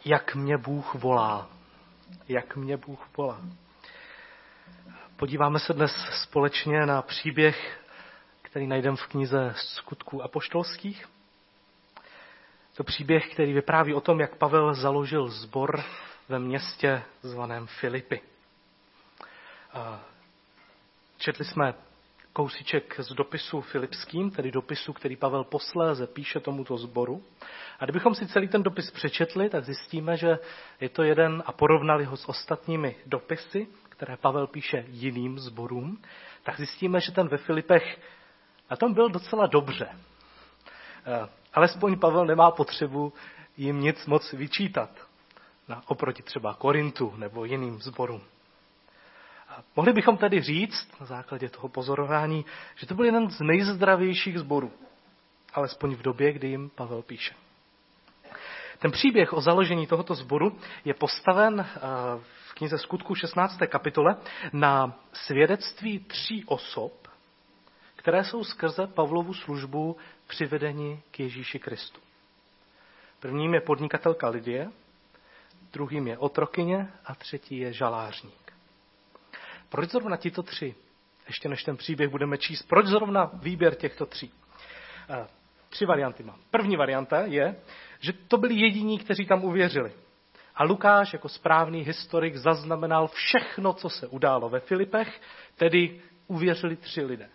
Jak mě Bůh volá. Jak mě Bůh volá. Podíváme se dnes společně na příběh, který najdeme v knize Skutků apoštolských. To příběh, který vypráví o tom, jak Pavel založil sbor ve městě zvaném Filipy. Četli jsme kousíček z dopisu filipským, tedy dopisu, který Pavel posléze píše tomuto sboru. A kdybychom si celý ten dopis přečetli, tak zjistíme, že je to jeden a porovnali ho s ostatními dopisy, které Pavel píše jiným sborům, tak zjistíme, že ten ve Filipech na tom byl docela dobře. Alespoň Pavel nemá potřebu jim nic moc vyčítat, oproti třeba Korintu nebo jiným sborům. Mohli bychom tedy říct, na základě toho pozorování, že to byl jeden z nejzdravějších sborů, alespoň v době, kdy jim Pavel píše. Ten příběh o založení tohoto sboru je postaven v knize Skutků 16. kapitole na svědectví 3 osob, které jsou skrze Pavlovu službu přivedeni k Ježíši Kristu. Prvním je podnikatelka Lidie, druhým je otrokyně a třetí je žalářník. Proč zrovna tito 3? Ještě než ten příběh budeme číst, proč zrovna výběr těchto 3? 3 varianty mám. První varianta je, že to byli jediní, kteří tam uvěřili. A Lukáš jako správný historik zaznamenal všechno, co se událo ve Filipech, tedy uvěřili 3 lidé.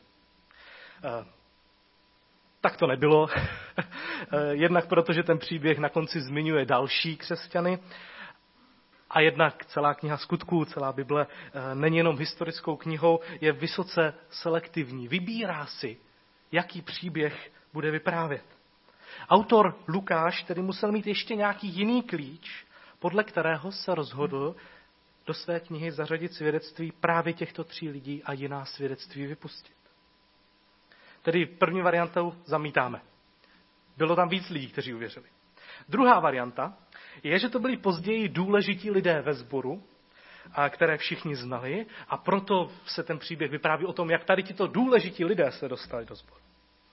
Tak to nebylo. Jednak protože ten příběh na konci zmiňuje další křesťany, a jednak celá kniha Skutků, celá Bible není jenom historickou knihou, je vysoce selektivní. Vybírá si, jaký příběh bude vyprávět. Autor Lukáš tedy musel mít ještě nějaký jiný klíč, podle kterého se rozhodl do své knihy zařadit svědectví právě těchto 3 lidí a jiná svědectví vypustit. Tedy první variantu zamítáme. Bylo tam víc lidí, kteří uvěřili. Druhá varianta je, že to byli později důležití lidé ve sboru, které všichni znali, a proto se ten příběh vypráví o tom, jak tady tito důležití lidé se dostali do sboru.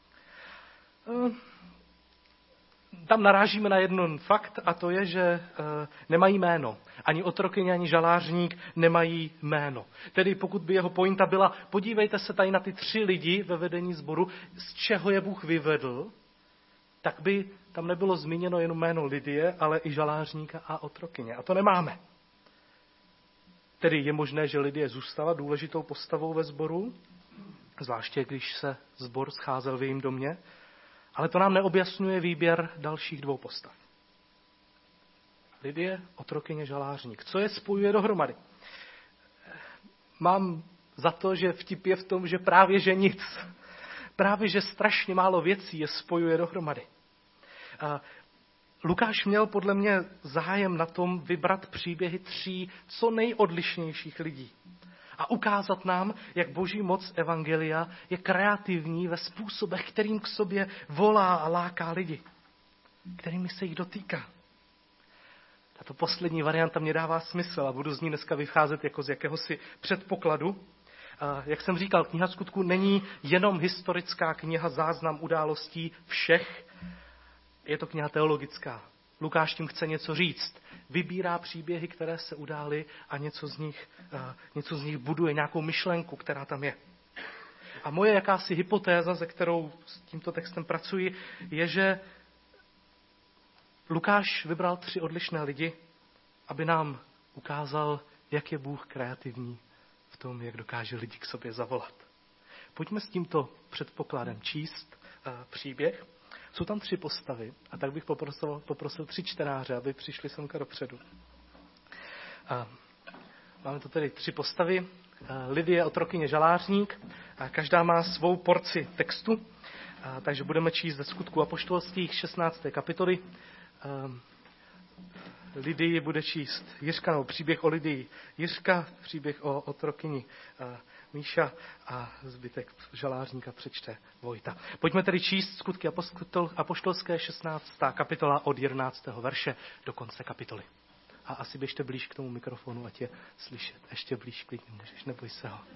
Tam narážíme na jeden fakt, a to je, že nemají jméno. Ani otrokyně, ani žalářník nemají jméno. Tedy pokud by jeho pointa byla, podívejte se tady na ty 3 lidi ve vedení sboru, z čeho je Bůh vyvedl, tak by tam nebylo zmíněno jen jméno Lidie, ale i žalářníka a otrokyně. A to nemáme. Tedy je možné, že Lidie zůstala důležitou postavou ve sboru, zvláště když se sbor scházel v jejím domě, ale to nám neobjasňuje výběr dalších 2 postav. Lidie, otrokyně, žalářník. Co je spojuje dohromady? Mám za to, že vtip je v tom, že právě že nic. Právě že strašně málo věcí je spojuje dohromady. Lukáš měl podle mě zájem na tom vybrat příběhy 3 co nejodlišnějších lidí a ukázat nám, jak boží moc evangelia je kreativní ve způsobech, kterým k sobě volá a láká lidi, kterými se jich dotýká. Tato poslední varianta mě dává smysl a budu z ní dneska vycházet jako z jakéhosi předpokladu. Jak jsem říkal, kniha Skutků není jenom historická kniha, záznam událostí všech, je to kniha teologická. Lukáš tím chce něco říct. Vybírá příběhy, které se udály a něco z nich buduje, nějakou myšlenku, která tam je. A moje jakási hypotéza, se kterou s tímto textem pracuji, je, že Lukáš vybral 3 odlišné lidi, aby nám ukázal, jak je Bůh kreativní v tom, jak dokáže lidi k sobě zavolat. Pojďme s tímto předpokladem číst příběh. Jsou tam 3 postavy a tak bych poprosil 3 čtenáře, aby přišli semka dopředu. Máme tu tedy 3 postavy. Lidie, otrokyně, žalářník. Každá má svou porci textu, takže budeme číst ze Skutků apoštolských 16. kapitoly. Lidii bude číst Jiřka, nebo příběh o Lidii Jiřka, příběh o otrokyni Míša a zbytek žalářníka přečte Vojta. Pojďme tedy číst Skutky apoštolské 16. kapitola od 11. verše do konce kapitoly. A asi běžte blíž k tomu mikrofonu, ať je slyšet. Ještě blíž, klidně můžeš, neboj se ho.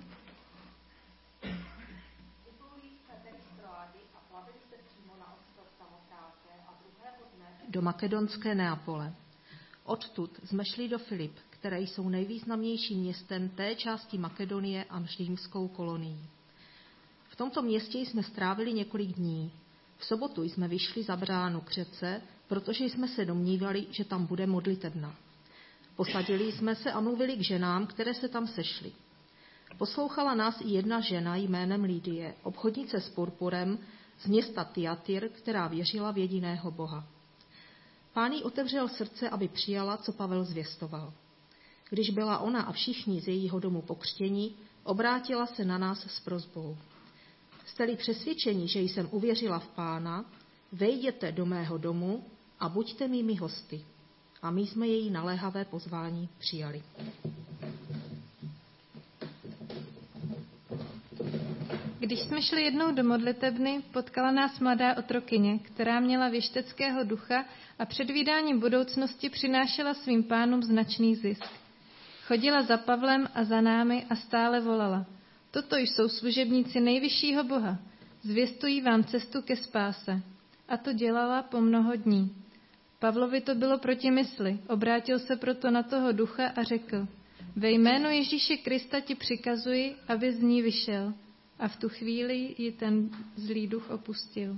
Do makedonské Neapole. Odtud jsme šli do Filip, které jsou nejvýznamnějším městem té části Makedonie a římskou kolonií. V tomto městě jsme strávili několik dní. V sobotu jsme vyšli za bránu k řece, protože jsme se domnívali, že tam bude modlitebna. Posadili jsme se a mluvili k ženám, které se tam sešly. Poslouchala nás i jedna žena jménem Lidie, obchodnice s purpurem z města Thyatira, která věřila v jediného Boha. Pán jí otevřel srdce, aby přijala, co Pavel zvěstoval. Když byla ona a všichni z jejího domu pokřtěni, obrátila se na nás s prosbou. Jste-li přesvědčeni, že jsem uvěřila v Pána, vejděte do mého domu a buďte mými hosty. A my jsme její naléhavé pozvání přijali. Když jsme šli jednou do modlitebny, potkala nás mladá otrokyně, která měla věšteckého ducha a předvídáním budoucnosti přinášela svým pánům značný zisk. Chodila za Pavlem a za námi a stále volala: Toto jsou služebníci nejvyššího Boha, zvěstují vám cestu ke spáse. A to dělala po mnoho dní. Pavlovi to bylo proti mysli, obrátil se proto na toho ducha a řekl: Ve jménu Ježíše Krista ti přikazuji, aby z ní vyšel. A v tu chvíli ji ten zlý duch opustil.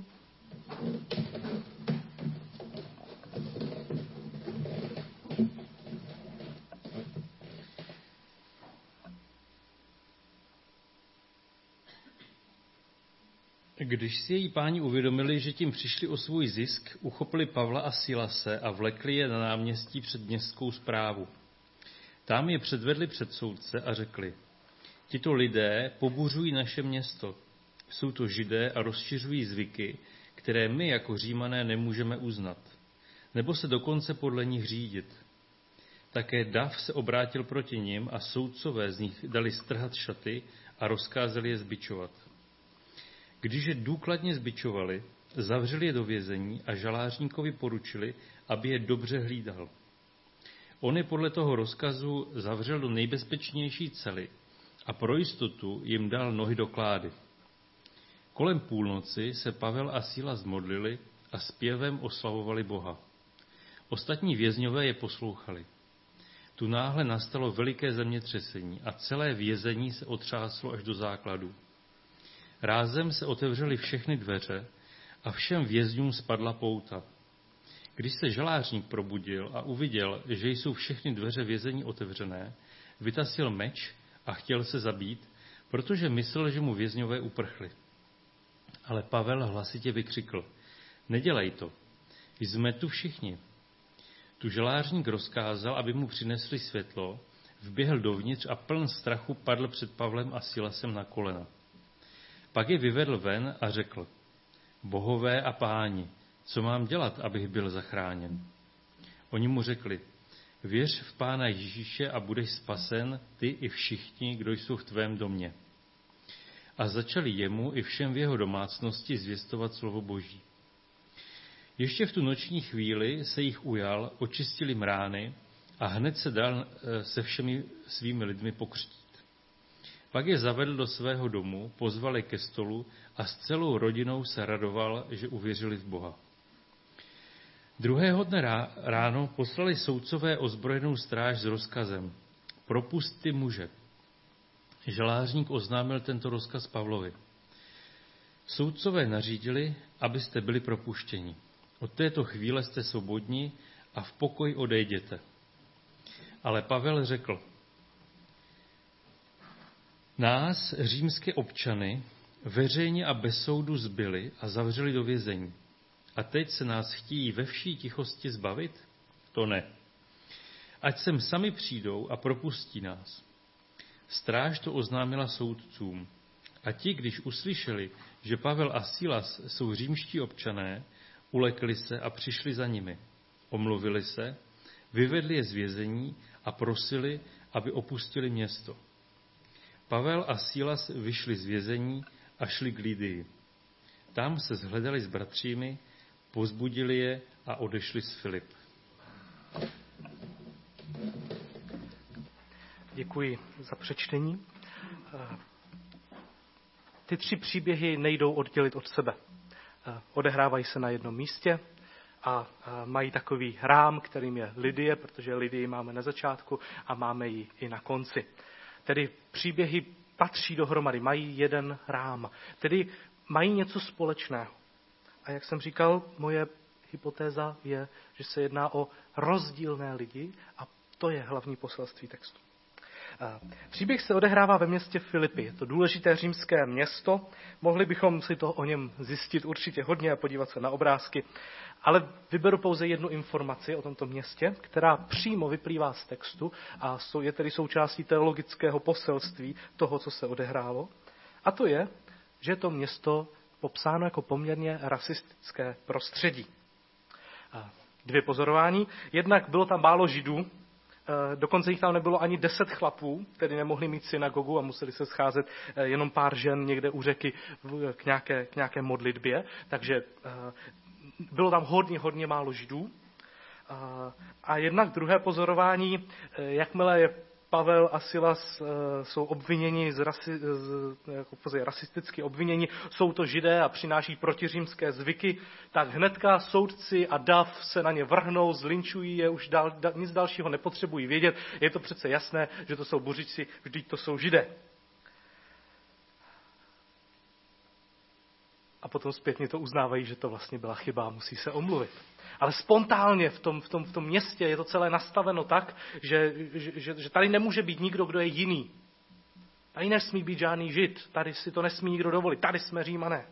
Když si její páni uvědomili, že tím přišli o svůj zisk, uchopili Pavla a Silase a vlekli je na náměstí před městskou správu. Tam je předvedli před soudce a řekli: Tito lidé pobuřují naše město. Jsou to Židé a rozšiřují zvyky, které my jako Římané nemůžeme uznat, nebo se dokonce podle nich řídit. Také dav se obrátil proti nim a soudcové z nich dali strhat šaty a rozkázali je zbičovat. Když je důkladně zbičovali, zavřeli je do vězení a žalářníkovi poručili, aby je dobře hlídal. On je podle toho rozkazu zavřel do nejbezpečnější cely a pro jistotu jim dal nohy do klády. Kolem půlnoci se Pavel a Síla zmodlili a zpěvem oslavovali Boha. Ostatní vězňové je poslouchali. Tu náhle nastalo veliké zemětřesení a celé vězení se otřáslo až do základů. Rázem se otevřely všechny dveře a všem vězňům spadla pouta. Když se žalářník probudil a uviděl, že jsou všechny dveře vězení otevřené, vytasil meč a chtěl se zabít, protože myslel, že mu vězňové uprchli. Ale Pavel hlasitě vykřikl: Nedělej to, jsme tu všichni. Tu žalářník rozkázal, aby mu přinesli světlo, vběhl dovnitř a pln strachu padl před Pavlem a Silasem na kolena. Pak je vyvedl ven a řekl: Bohové a páni, co mám dělat, abych byl zachráněn? Oni mu řekli: Věř v Pána Ježíše a budeš spasen, ty i všichni, kdo jsou v tvém domě. A začali jemu i všem v jeho domácnosti zvěstovat slovo Boží. Ještě v tu noční chvíli se jich ujal, očistili mrány a hned se dal se všemi svými lidmi pokřtít. Pak je zavedl do svého domu, pozval je ke stolu a s celou rodinou se radoval, že uvěřili v Boha. Druhého dne ráno poslali soudcové ozbrojenou stráž s rozkazem: Propusť ty muže. Žalářník oznámil tento rozkaz Pavlovi. Soudcové nařídili, abyste byli propuštěni. Od této chvíle jste svobodní a v pokoji odejděte. Ale Pavel řekl: Nás, římské občany, veřejně a bez soudu zbili a zavřeli do vězení. A teď se nás chtějí ve vší tichosti zbavit? To ne. Ať sem sami přijdou a propustí nás. Stráž to oznámila soudcům. A ti, když uslyšeli, že Pavel a Silas jsou římští občané, ulekli se a přišli za nimi. Omluvili se, vyvedli je z vězení a prosili, aby opustili město. Pavel a Silas vyšli z vězení a šli k Lidii. Tam se shledali s bratřími, povzbudili je a odešli z Filip. Děkuji za přečtení. Ty tři příběhy nejdou oddělit od sebe. Odehrávají se na jednom místě a mají takový rám, kterým je Lydie, protože Lydii máme na začátku a máme ji i na konci. Tedy příběhy patří dohromady, mají jeden rám, tedy mají něco společného. A jak jsem říkal, moje hypotéza je, že se jedná o rozdílné lidi a to je hlavní poselství textu. Příběh se odehrává ve městě Filipy. Je to důležité římské město. Mohli bychom si to o něm zjistit určitě hodně a podívat se na obrázky. Ale vyberu pouze jednu informaci o tomto městě, která přímo vyplývá z textu a je tedy součástí teologického poselství toho, co se odehrálo. A to je, že je to město popsáno jako poměrně rasistické prostředí. Dvě pozorování. Jednak bylo tam málo Židů, dokonce jich tam nebylo ani 10 chlapů, tedy nemohli mít synagogu a museli se scházet jenom pár žen někde u řeky k nějaké modlitbě. Takže bylo tam hodně málo Židů. A jednak druhé pozorování, jakmile je Pavel a Silas jsou obviněni rasisticky obviněni, jsou to Židé a přináší protiřímské zvyky, tak hnedka soudci a dav se na ně vrhnou, zlinčují je, už nic dalšího nepotřebují vědět. Je to přece jasné, že to jsou buřiči, vždyť to jsou Židé. A potom zpětně to uznávají, že to vlastně byla chyba a musí se omluvit. Ale spontánně v tom městě je to celé nastaveno tak, že tady nemůže být nikdo, kdo je jiný. Tady nesmí být žádný Žid, tady si to nesmí nikdo dovolit, tady jsme Římané.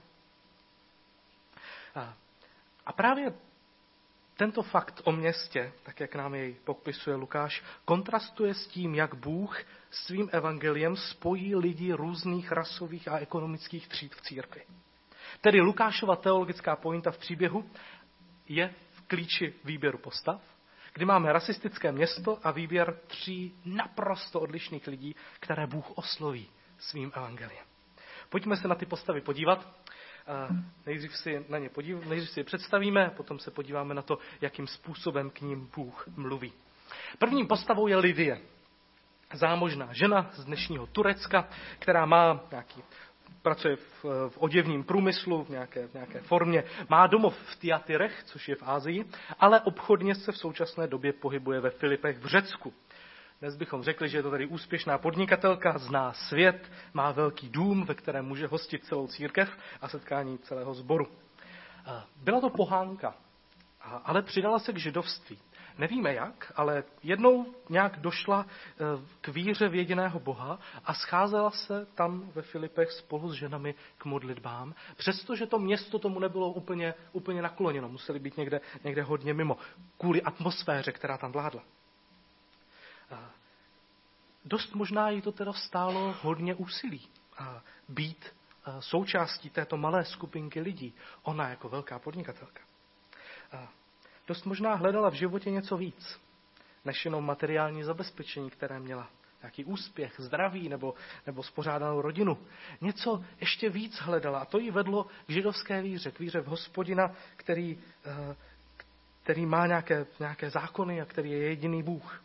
A právě tento fakt o městě, tak jak nám jej popisuje Lukáš, kontrastuje s tím, jak Bůh svým evangeliem spojí lidi různých rasových a ekonomických tříd v církvi. Tedy Lukášova teologická pointa v příběhu je v klíči výběru postav, kdy máme rasistické město a výběr 3 naprosto odlišných lidí, které Bůh osloví svým evangeliem. Pojďme se na ty postavy podívat. Nejdřív si je představíme, potom se podíváme na to, jakým způsobem k ním Bůh mluví. Prvním postavou je Lydie. Zámožná žena z dnešního Turecka, která pracuje v oděvním průmyslu v nějaké formě. Má domov v Tyatyrech, což je v Asii, ale obchodně se v současné době pohybuje ve Filipech v Řecku. Dnes bychom řekli, že je to tady úspěšná podnikatelka, zná svět, má velký dům, ve kterém může hostit celou církev a setkání celého sboru. Byla to pohánka, ale přidala se k židovství. Nevíme jak, ale jednou nějak došla k víře v jediného Boha a scházela se tam ve Filipech spolu s ženami k modlitbám, přestože to město tomu nebylo úplně nakloněno, museli být někde hodně mimo, kvůli atmosféře, která tam vládla. Dost možná jí to teda stálo hodně úsilí být součástí této malé skupinky lidí, ona jako velká podnikatelka. Dost možná hledala v životě něco víc, než jenom materiální zabezpečení, které měla. Nějaký úspěch, zdraví nebo spořádanou rodinu. Něco ještě víc hledala a to jí vedlo k židovské víře, k víře v Hospodina, který má nějaké zákony a který je jediný Bůh.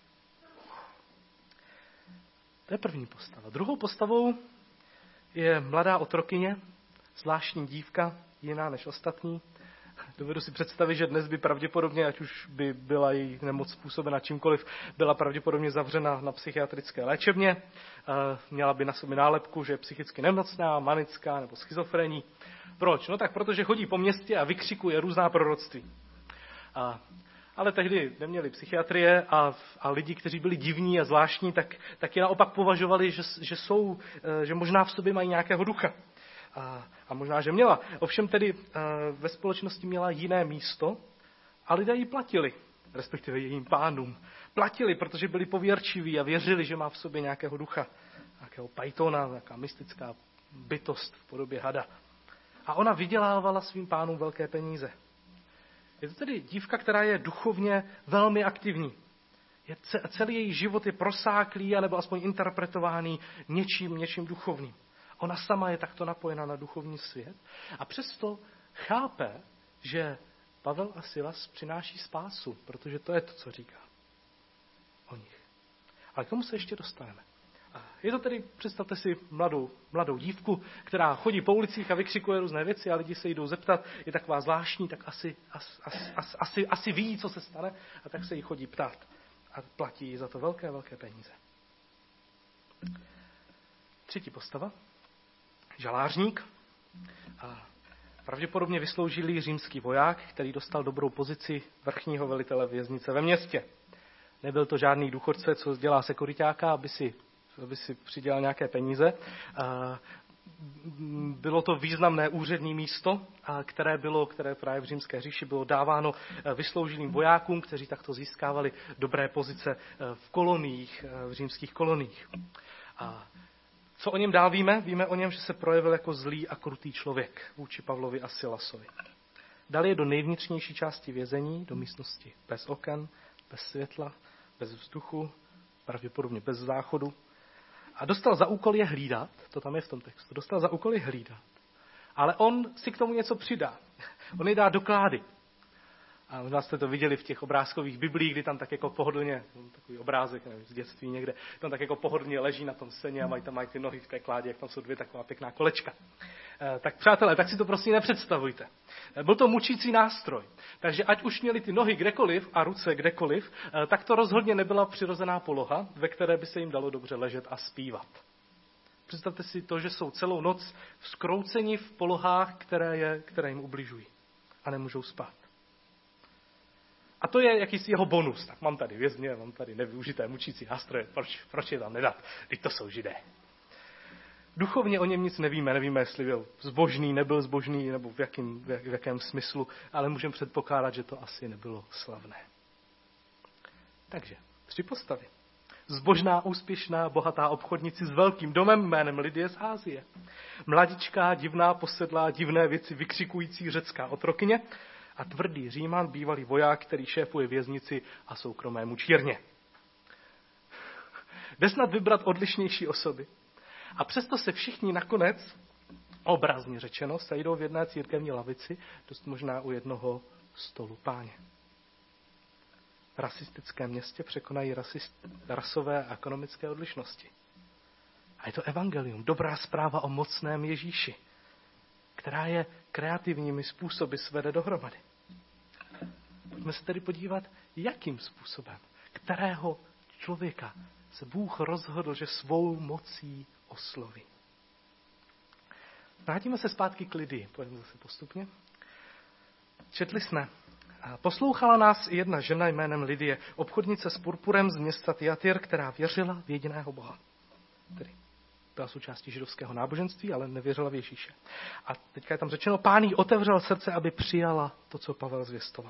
To je první postava. Druhou postavou je mladá otrokyně, zvláštní dívka, jiná než ostatní. Dovedu si představit, že dnes by pravděpodobně, ať už by byla její nemoc způsobena čímkoliv, byla pravděpodobně zavřena na psychiatrické léčebně. Měla by na sobě nálepku, že je psychicky nemocná, manická nebo schizofrenní. Proč? No tak protože chodí po městě a vykřikuje různá proroctví. Ale tehdy neměli psychiatrie a lidi, kteří byli divní a zvláštní, tak je naopak považovali, že možná v sobě mají nějakého ducha. A možná, že měla. Ovšem tedy ve společnosti měla jiné místo a lidé ji platili, respektive jejím pánům. Platili, protože byli pověrčiví a věřili, že má v sobě nějakého ducha, nějakého pythona, nějaká mystická bytost v podobě hada. A ona vydělávala svým pánům velké peníze. Je to tedy dívka, která je duchovně velmi aktivní. Celý její život je prosáklý, anebo aspoň interpretovaný něčím duchovním. Ona sama je takto napojena na duchovní svět a přesto chápe, že Pavel a Silas přináší spásu, protože to je to, co říká o nich. Ale k tomu se ještě dostaneme. Je to tedy, představte si mladou dívku, která chodí po ulicích a vykřikuje různé věci a lidi se jdou zeptat, je taková zvláštní, tak asi ví, co se stane, a tak se jí chodí ptát. A platí jí za to velké peníze. Třetí postava, žalářník, a pravděpodobně vysloužilý římský voják, který dostal dobrou pozici vrchního velitele věznice ve městě. Nebyl to žádný důchodce, co dělá sekuriťáka, aby si přidělal nějaké peníze. Bylo to významné úřední místo, které právě v římské říši bylo dáváno vysloužilým vojákům, kteří takto získávali dobré pozice v koloniích, v římských koloniích. Co o něm dál víme? Víme o něm, že se projevil jako zlý a krutý člověk vůči Pavlovi a Silasovi. Dal je do nejvnitřnější části vězení, do místnosti bez oken, bez světla, bez vzduchu, pravděpodobně bez záchodu. A dostal za úkol je hlídat, to tam je v tom textu, dostal za úkol je hlídat. Ale on si k tomu něco přidá. On je dá do klády. A možná jste to viděli v těch obrázkových biblích, kdy tam tak jako pohodlně, takový obrázek, nevím, z dětství někde, tam tak jako pohodlně leží na tom seně a mají ty nohy v té kládě, jak tam jsou dvě taková pěkná kolečka. Tak přátelé, tak si to prosím nepředstavujte. Byl to mučící nástroj. Takže ať už měli ty nohy kdekoliv a ruce kdekoliv, tak to rozhodně nebyla přirozená poloha, ve které by se jim dalo dobře ležet a zpívat. Představte si to, že jsou celou noc zkrouceni v polohách, které jim ubližují a nemůžou spát. A to je jakýsi jeho bonus. Tak mám tady vězně, mám tady nevyužité mučící nástroje. Proč je tam nedat? Teď to jsou Židé. Duchovně o něm nic nevíme, jestli byl zbožný, nebyl zbožný, nebo v jakém smyslu, ale můžeme předpokládat, že to asi nebylo slavné. Takže 3 postavy. Zbožná, úspěšná, bohatá obchodnici s velkým domem jménem Lidie z Ázie. Mladičká, divná, posedlá, divné věci vykřikující řecká otrokyně a tvrdý Říman, bývalý voják, který šéfuje věznici a soukromé mučírně. Jde snad vybrat odlišnější osoby. A přesto se všichni nakonec, obrazně řečeno, sejdou v jedné církevní lavici, dost možná u jednoho stolu Páně. V rasistickém městě překonají rasové a ekonomické odlišnosti. A je to evangelium, dobrá zpráva o mocném Ježíši, která je kreativními způsoby svede dohromady. Pojďme se tedy podívat, jakým způsobem, kterého člověka se Bůh rozhodl, že svou mocí osloví. Vrátíme se zpátky k Lidii, pojďme zase postupně. Četli jsme. Poslouchala nás i jedna žena jménem Lidie, obchodnice s purpurem z města Tyatýr, která věřila v jediného Boha. Tedy byla součástí židovského náboženství, ale nevěřila v Ježíše. A teďka je tam řečeno, Pán jí otevřel srdce, aby přijala to, co Pavel zvěstoval.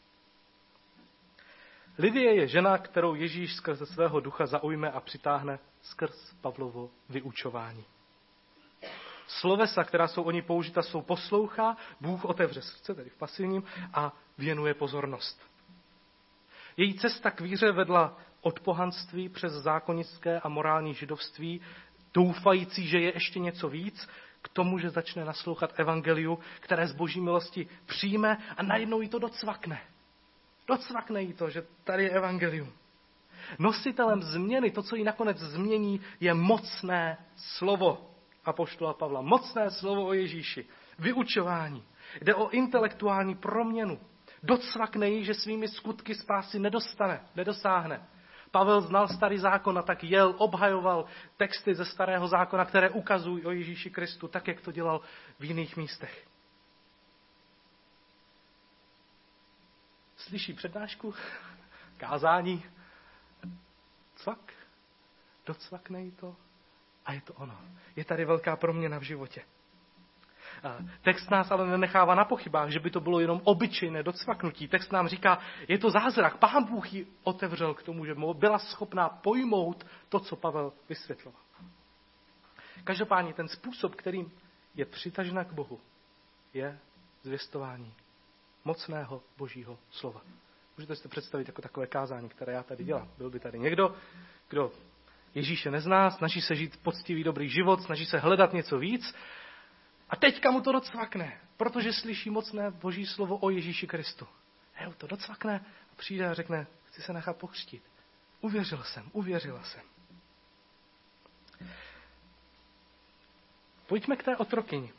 Lidie je žena, kterou Ježíš skrze svého ducha zaujme a přitáhne skrz Pavlovo vyučování. Slovesa, která jsou o ní použita, jsou poslouchá, Bůh otevře srdce, tedy v pasivním, a věnuje pozornost. Její cesta k víře vedla od pohanství přes zákonické a morální židovství, doufající, že je ještě něco víc, k tomu, že začne naslouchat evangeliu, které z boží milosti přijme a najednou jí to docvakne. Docvakne jí to, že tady je evangelium. Nositelem změny, to, co jí nakonec změní, je mocné slovo apoštola Pavla. Mocné slovo o Ježíši. Vyučování. Jde o intelektuální proměnu. Docvakne jí, že svými skutky spásy nedosáhne. Pavel znal starý zákon a tak jel, obhajoval texty ze starého zákona, které ukazují o Ježíši Kristu, tak, jak to dělal v jiných místech. Slyší přednášku, kázání, cvak, docvakne jí to a je to ono. Je tady velká proměna v životě. Text nás ale nenechává na pochybách, že by to bylo jenom obyčejné docvaknutí. Text nám říká, je to zázrak. Pán Bůh ji otevřel k tomu, že byla schopná pojmout to, co Pavel vysvětloval. Každopádně ten způsob, kterým je přitažena k Bohu, je zvěstování mocného božího slova. Můžete si to představit jako takové kázání, které já tady dělám. Byl by tady někdo, kdo Ježíše nezná, snaží se žít poctivý dobrý život, snaží se hledat něco víc a teďka mu to docvakne, protože slyší mocné boží slovo o Ježíši Kristu. To docvakne a přijde a řekne, chci se nechat pokřtít. Uvěřila jsem. Pojďme k té otrokyni.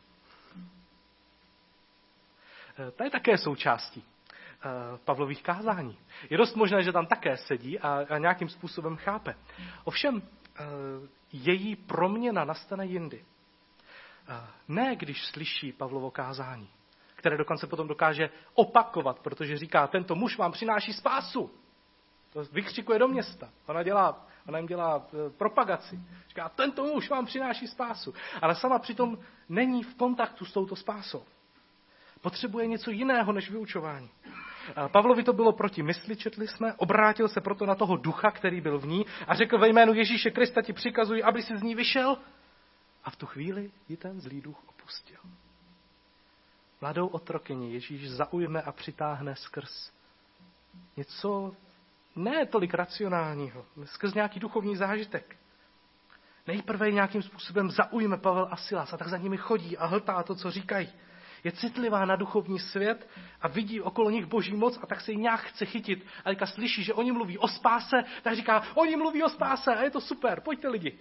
Ta je také součástí Pavlových kázání. Je dost možné, že tam také sedí a nějakým způsobem chápe. Ovšem, její proměna nastane jindy. Ne, když slyší Pavlovo kázání, které dokonce potom dokáže opakovat, protože říká, tento muž vám přináší spásu. To vykřikuje do města. Ona jim dělá propagaci. Říká, tento muž vám přináší spásu. Ale sama přitom není v kontaktu s touto spásou. Potřebuje něco jiného než vyučování. Pavlovi to bylo proti mysli, četli jsme, obrátil se proto na toho ducha, který byl v ní a řekl, ve jménu Ježíše Krista ti přikazuji, aby si z ní vyšel. A v tu chvíli ji ten zlý duch opustil. Mladou otrokyni Ježíš zaujme a přitáhne skrz něco ne tolik racionálního, skrz nějaký duchovní zážitek. Nejprve nějakým způsobem zaujme Pavel a Silas a tak za nimi chodí a hltá to, co říkají. Je citlivá na duchovní svět a vidí okolo nich boží moc a tak se jí nějak chce chytit. A teďka slyší, že oni mluví o spáse, tak říká, oni mluví o spáse a je to super, pojďte lidi.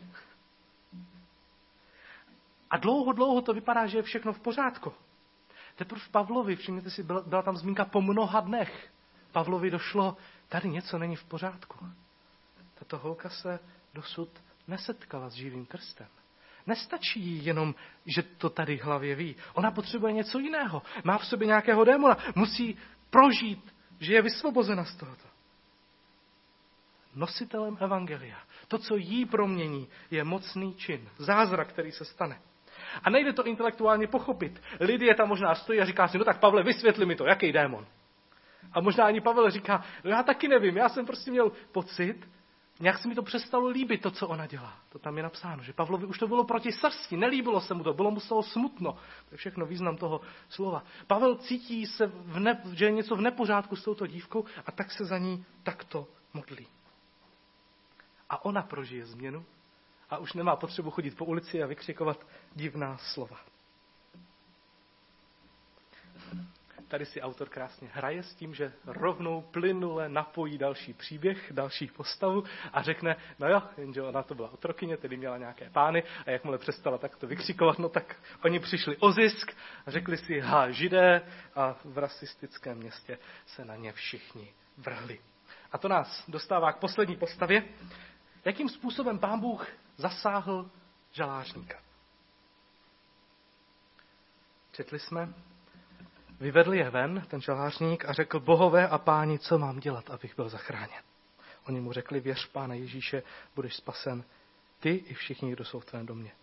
A dlouho to vypadá, že je všechno v pořádku. Teprve Pavlovi, všimněte si, byla tam zmínka po mnoha dnech. Pavlovi došlo, tady něco není v pořádku. Tato holka se dosud nesetkala s živým Krstem. Nestačí jí jenom, že to tady v hlavě ví. Ona potřebuje něco jiného. Má v sobě nějakého démona. Musí prožít, že je vysvobozena z tohoto. Nositelem evangelia. To, co jí promění, je mocný čin. Zázrak, který se stane. A nejde to intelektuálně pochopit. Lidie tam možná stojí a říká si, no tak Pavle, vysvětli mi to, jaký démon. A možná ani Pavel říká, no já taky nevím, já jsem prostě měl pocit, nějak se mi to přestalo líbit, to, co ona dělá. To tam je napsáno, že Pavlovi už to bylo proti srsti, nelíbilo se mu to, bylo mu z toho smutno. To je všechno význam toho slova. Pavel cítí se, že je něco v nepořádku s touto dívkou a tak se za ní takto modlí. A ona prožije změnu a už nemá potřebu chodit po ulici a vykřikovat divná slova. Tady si autor krásně hraje s tím, že rovnou plynule napojí další příběh, další postavu a řekne, no jo, jenže ona to byla otrokyně, tedy měla nějaké pány a jakmile přestala takto vykřikovat, no tak oni přišli o zisk a řekli si, Židé, a v rasistickém městě se na ně všichni vrhli. A to nás dostává k poslední postavě. Jakým způsobem Pán Bůh zasáhl žalářníka? Četli jsme, vyvedl je ven, ten žalářník, a řekl, bohové a páni, co mám dělat, abych byl zachráněn? Oni mu řekli, věř Pána Ježíše, budeš spasen, ty i všichni, kdo jsou v tvém domě.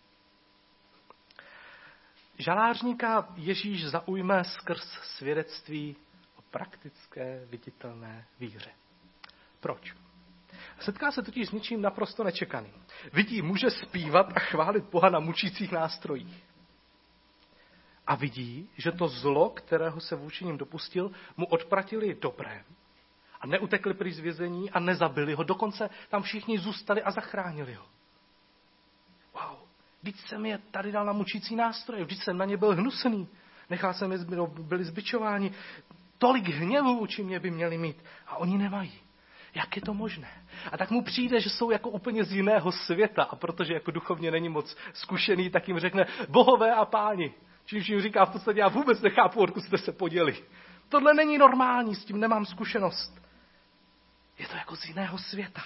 Žalářníka Ježíš zaujme skrz svědectví o praktické, viditelné víře. Proč? Setká se totiž s něčím naprosto nečekaným. Vidí muže zpívat a chválit Boha na mučících nástrojích. A vidí, že to zlo, kterého se vůči nim dopustil, mu odpratili dobré. A neutekli pryč z vězení a nezabili ho. Dokonce tam všichni zůstali a zachránili ho. Wow, vždyť jsem je tady dal na mučící nástroje, vždyť jsem na ně byl hnusný. Nechal jsem je, byli zbičováni. Tolik hněvu vůči mě by měli mít. A oni nemají. Jak je to možné? A tak mu přijde, že jsou jako úplně z jiného světa. A protože jako duchovně není moc zkušený, tak jim řekne, bohové a páni. Čímž jim říká v podstatě, já vůbec nechápu, odkud jste se poděli. Tohle není normální, s tím nemám zkušenost. Je to jako z jiného světa.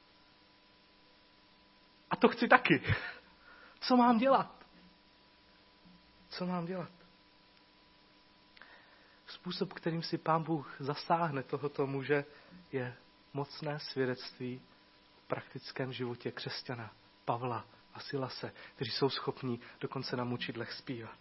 A to chci taky. Co mám dělat? Co mám dělat? Způsob, kterým si Pán Bůh zasáhne tohoto muže, je mocné svědectví v praktickém životě křesťana Pavla a Silase, kteří jsou schopní dokonce na mučidlech zpívat.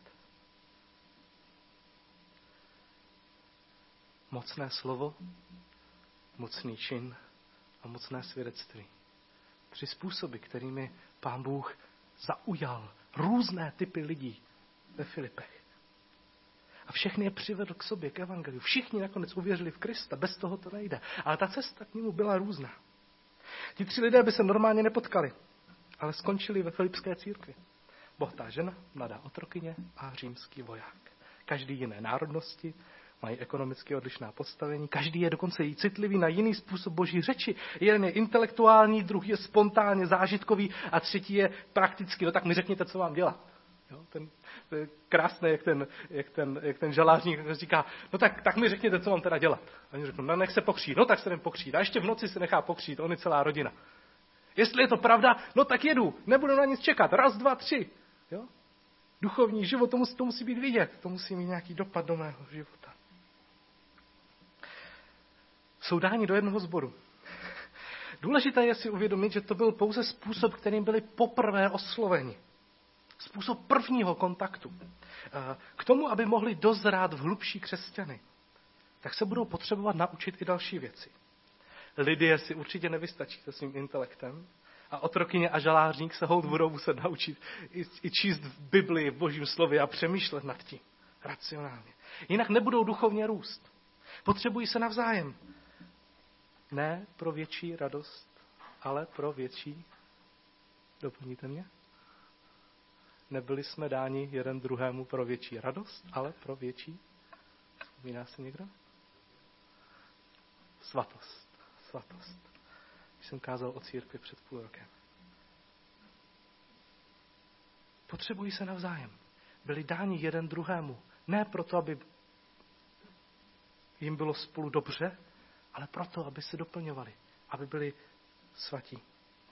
Mocné slovo, mocný čin a mocné svědectví. 3 způsoby, kterými Pán Bůh zaujal různé typy lidí ve Filipech. A všechny je přivedl k sobě, k evangeliu. Všichni nakonec uvěřili v Krista, bez toho to nejde. Ale ta cesta k němu byla různá. Ti 3 lidé by se normálně nepotkali, ale skončili ve filipské církvi. Bohatá žena, mladá otrokyně a římský voják. Každý jiné národnosti, mají ekonomicky odlišná postavení, každý je dokonce i citlivý na jiný způsob boží řeči. Jeden je intelektuální, druhý je spontánně zážitkový a třetí je praktický. No tak mi řekněte, co mám dělat. Jo, to je krásné, jak ten žalářník říká, no tak mi řekněte, co mám teda dělat. A oni řeknou, no nech se pokřít, no tak se jdem pokřít. A ještě v noci se nechá pokřít, on je celá rodina. Jestli je to pravda, no tak jedu, nebudu na nic čekat, 1, 2, 3. Jo? Duchovní život, to musí být vidět, to musí mít nějaký dopad do mého života. Jsou dáni do jednoho sboru. Důležité je si uvědomit, že to byl pouze způsob, kterým byli poprvé osloveni. Způsob prvního kontaktu. K tomu, aby mohli dozrát v hlubší křesťany, tak se budou potřebovat naučit i další věci. Lidé si určitě nevystačí se svým intelektem a otrokyně a žalářník se holt budou muset naučit i číst v Biblii, v Božím slově a přemýšlet nad tím racionálně. Jinak nebudou duchovně růst. Potřebují se navzájem. Ne pro větší radost, ale pro větší... Doplníte mě? Nebyli jsme dáni jeden druhému pro větší radost, ale pro větší... Vzpomíná se někdo? Svatost. Když jsem kázal o církvi před 0,5 rokem. Potřebují se navzájem. Byli dáni jeden druhému. Ne proto, aby jim bylo spolu dobře, ale proto, aby se doplňovali. Aby byli svatí.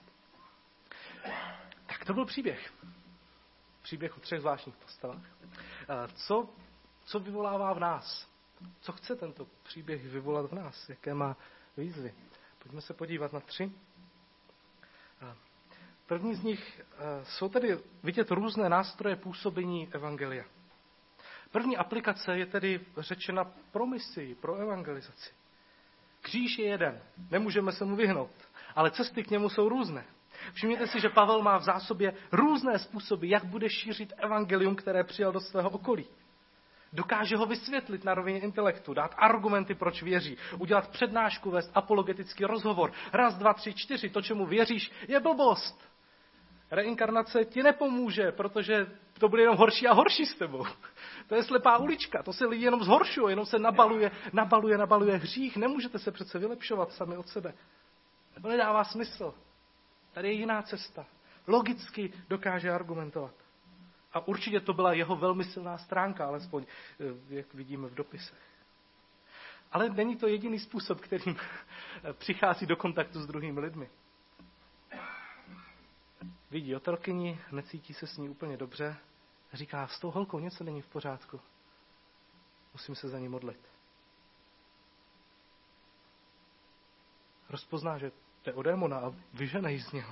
Tak to byl příběh. Příběh o 3 zvláštních postavách. Co vyvolává v nás? Co chce tento příběh vyvolat v nás? Jaké má výzvy? Pojďme se podívat na 3. První z nich jsou tedy vidět různé nástroje působení evangelia. První aplikace je tedy řečena pro misii, pro evangelizaci. Kříž je jeden, nemůžeme se mu vyhnout, ale cesty k němu jsou různé. Všimněte si, že Pavel má v zásobě různé způsoby, jak bude šířit evangelium, které přijal do svého okolí. Dokáže ho vysvětlit na rovině intelektu, dát argumenty, proč věří, udělat přednášku, vést apologetický rozhovor. 1, 2, 3, 4, to, čemu věříš, je blbost. Reinkarnace ti nepomůže, protože to bude jenom horší a horší s tebou. To je slepá ulička, to se lidi jenom zhoršují, jenom se nabaluje hřích. Nemůžete se přece vylepšovat sami od sebe. To nedává smysl. Tady je jiná cesta. Logicky dokáže argumentovat. A určitě to byla jeho velmi silná stránka, alespoň jak vidíme v dopisech. Ale není to jediný způsob, kterým přichází do kontaktu s druhými lidmi. Vidí otrokyni, necítí se s ní úplně dobře, říká, s tou holkou něco není v pořádku. Musím se za ní modlit. Rozpozná, že jde o démona a vyžene ji z něho.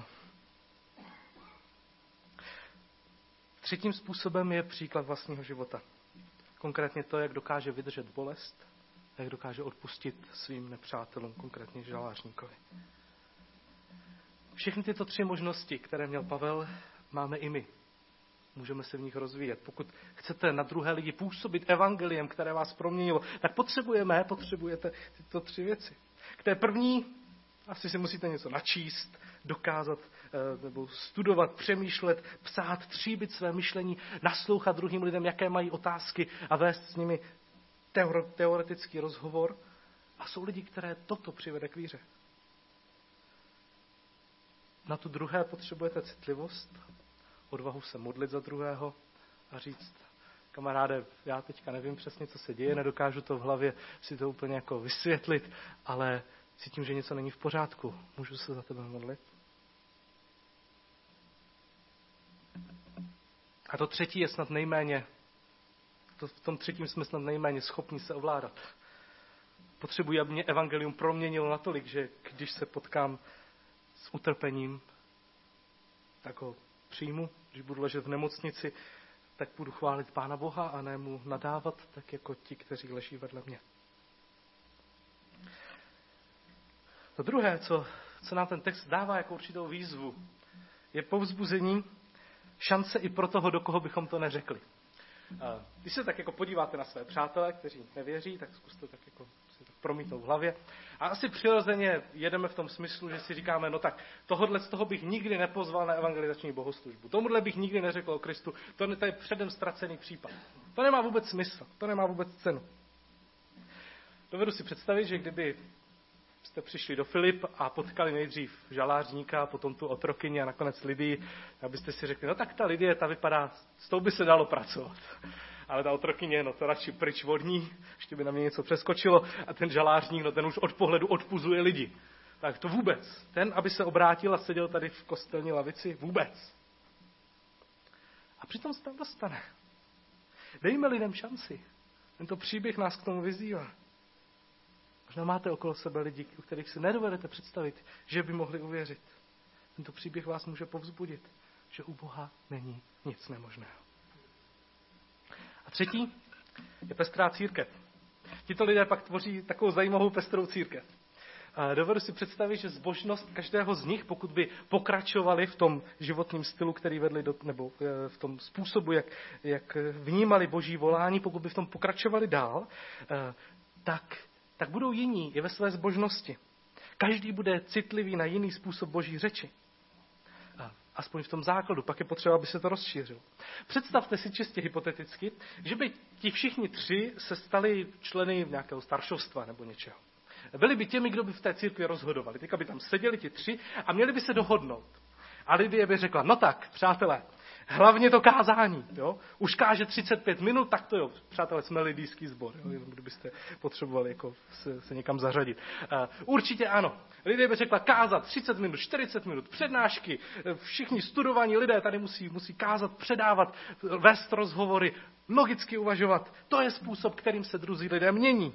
Třetím způsobem je příklad vlastního života. Konkrétně to, jak dokáže vydržet bolest, jak dokáže odpustit svým nepřátelům, konkrétně žalářníkovi. Všechny tyto 3 možnosti, které měl Pavel, máme i my. Můžeme se v nich rozvíjet. Pokud chcete na druhé lidi působit evangeliem, které vás proměnilo, tak potřebujete tyto 3 věci. K té první asi si musíte něco načíst, dokázat nebo studovat, přemýšlet, psát, tříbit své myšlení, naslouchat druhým lidem, jaké mají otázky a vést s nimi teoretický rozhovor. A jsou lidi, které toto přivede k víře. Na tu druhé potřebujete citlivost, odvahu se modlit za druhého a říct, kamaráde, já teďka nevím přesně, co se děje, nedokážu to v hlavě si to úplně jako vysvětlit, ale cítím, že něco není v pořádku. Můžu se za tebe modlit? A to třetí je snad nejméně, v tom třetím jsme snad nejméně schopni se ovládat. Potřebuji, aby mě evangelium proměnilo natolik, že když se potkám s utrpením, tak ho přijmu. Když budu ležet v nemocnici, tak budu chválit Pána Boha a ne mu nadávat, tak jako ti, kteří leží vedle mě. To druhé, co nám ten text dává jako určitou výzvu, je povzbuzení, šance i pro toho, do koho bychom to neřekli. Když se tak jako podíváte na své přátele, kteří nevěří, tak zkuste tak jako si to promítnout v hlavě. A asi přirozeně jedeme v tom smyslu, že si říkáme, no tak tohodle z toho bych nikdy nepozval na evangelizační bohoslužbu. Tomuhle bych nikdy neřekl o Kristu. To je předem ztracený případ. To nemá vůbec smysl. To nemá vůbec cenu. Dovedu si představit, že kdyby jste přišli do Filip a potkali nejdřív žalářníka, potom tu otrokyni a nakonec Lidii, abyste si řekli, no tak ta Lidie, ta vypadá, s tou by se dalo pracovat. Ale ta otrokyně, no to radši pryč od ní, ještě by na mě něco přeskočilo, a ten žalářník, no ten už od pohledu odpuzuje lidi. Tak to vůbec. Ten, aby se obrátil a seděl tady v kostelní lavici, vůbec. A přitom se tam dostane. Dejme lidem šanci. Tento příběh nás k tomu vyzývá. Možná máte okolo sebe lidi, u kterých si nedovedete představit, že by mohli uvěřit. Tento příběh vás může povzbudit, že u Boha není nic nemožného. A třetí je pestrá církev. Tito lidé pak tvoří takovou zajímavou pestrou církev. A dovedu si představit, že zbožnost každého z nich, pokud by pokračovali v tom životním stylu, který vedli, nebo v tom způsobu, jak vnímali boží volání, pokud by v tom pokračovali dál, tak budou jiní i ve své zbožnosti. Každý bude citlivý na jiný způsob boží řeči. Aspoň v tom základu, pak je potřeba, aby se to rozšířilo. Představte si čistě hypoteticky, že by ti všichni tři se stali členy nějakého staršovstva nebo něčeho. Byli by těmi, kdo by v té církvi rozhodovali. Teďka by tam seděli ti tři a měli by se dohodnout. A Lidie by řekla, no tak, přátelé, hlavně to kázání. Jo? Už káže 35 minut, tak to jo. Přátelé, jsme lidijský sbor, jo? Kdybyste potřebovali jako se někam zařadit. Určitě ano. Lidie by řekla kázat 30 minut, 40 minut, přednášky, všichni studovaní lidé tady musí kázat, předávat, vést rozhovory, logicky uvažovat. To je způsob, kterým se druzí lidé mění.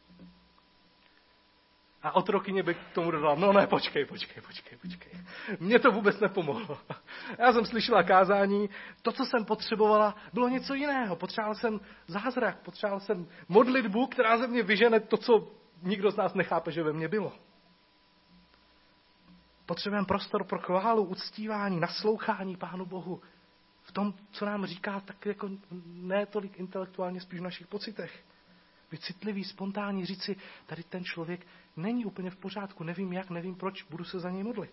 A otrokyně by k tomu dodala, no ne, počkej. Mně to vůbec nepomohlo. Já jsem slyšela kázání, to, co jsem potřebovala, bylo něco jiného. Potřeboval jsem zázrak, potřeboval jsem modlitbu, která ze mě vyžene to, co nikdo z nás nechápe, že ve mně bylo. Potřebujeme prostor pro chválu, uctívání, naslouchání Pánu Bohu. V tom, co nám říká, tak jako ne tolik intelektuálně, spíš v našich pocitech. Být citlivý, spontánní, říci, tady ten člověk není úplně v pořádku, nevím jak, nevím proč, budu se za něj modlit.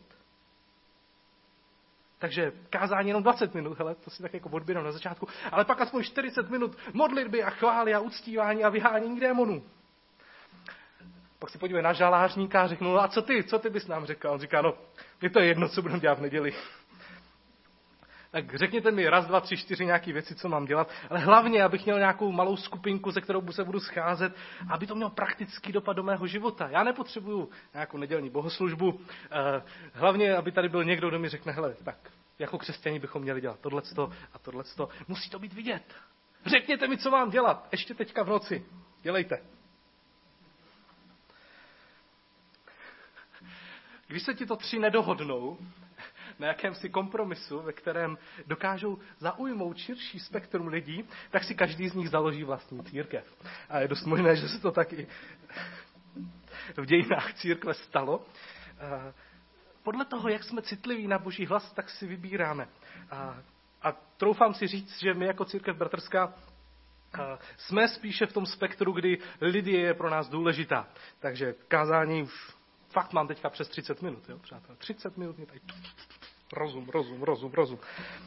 Takže kázání jenom 20 minut, hele, to si tak jako odbírám na začátku, ale pak aspoň 40 minut modlitby a chvály a uctívání a vyhánění démonů. Pak si podívej na žalářníka a řeknu, no a co ty bys nám řekl? On říká, no, je to jedno, co budeme dělat v neděli. Tak řekněte mi 1, 2, 3, 4 nějaké věci, co mám dělat, ale hlavně, abych měl nějakou malou skupinku, se kterou se budu scházet, aby to mělo praktický dopad do mého života. Já nepotřebuju nějakou nedělní bohoslužbu, hlavně, aby tady byl někdo, kdo mi řekne, hele, tak jako křesťaní bychom měli dělat tohleto a tohleto. Musí to být vidět. Řekněte mi, co mám dělat, ještě teďka v noci. Dělejte. Když se ti to 3 nedohodnou, na jakémsi kompromisu, ve kterém dokážou zaujmout širší spektrum lidí, tak si každý z nich založí vlastní církev. A je dost možné, že se to tak i v dějinách církve stalo. Podle toho, jak jsme citliví na Boží hlas, tak si vybíráme. A troufám si říct, že my jako církev bratrská jsme spíše v tom spektru, kdy Lidie je pro nás důležitá. Takže kázání už fakt mám teďka přes 30 minut, jo, přátelé. 30 minut mě tady rozum.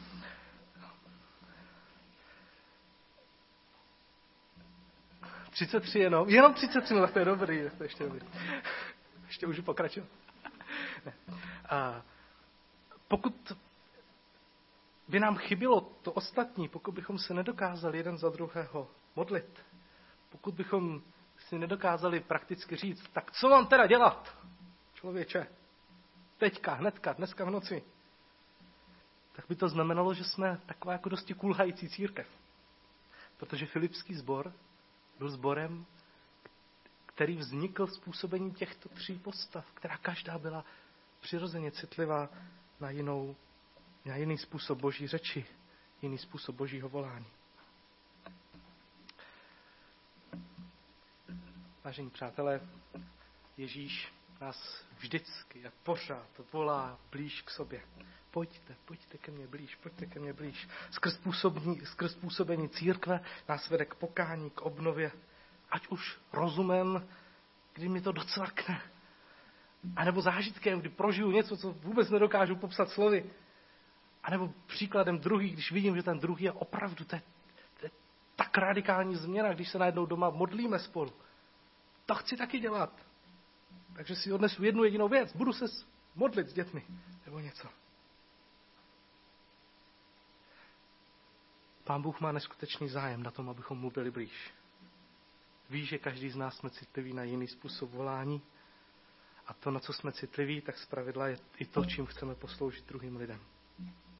33 jenom 33, no tak to je dobrý, to ještě dobrý. Ještě můžu pokračovat. A pokud by nám chybělo to ostatní, pokud bychom se nedokázali jeden za druhého modlit, pokud bychom si nedokázali prakticky říct, tak co mám teda dělat, člověče, teďka, hnedka, dneska v noci, tak by to znamenalo, že jsme taková jako dosti kulhající církev. Protože filipský sbor byl sborem, který vznikl způsobením těchto 3 postav, která každá byla přirozeně citlivá na jiný způsob Boží řeči, jiný způsob Božího volání. Vážení přátelé, Ježíš nás vždycky a pořád volá blíž k sobě. Pojďte ke mně blíž. Skrz působení církve nás vede k pokání, k obnově. Ať už rozumem, kdy mi to docvakne, anebo zážitkem, kdy prožiju něco, co vůbec nedokážu popsat slovy, anebo příkladem druhý, když vidím, že ten druhý je opravdu, to je tak radikální změna, když se najednou doma modlíme spolu. To chci taky dělat. takže si odnesu jednu jedinou věc. Budu se modlit s dětmi. Nebo něco. Pán Bůh má neskutečný zájem na tom, abychom mu byli blíž. Ví, že každý z nás jsme citlivý na jiný způsob volání. A to, na co jsme citliví, tak zpravidla je i to, čím chceme posloužit druhým lidem.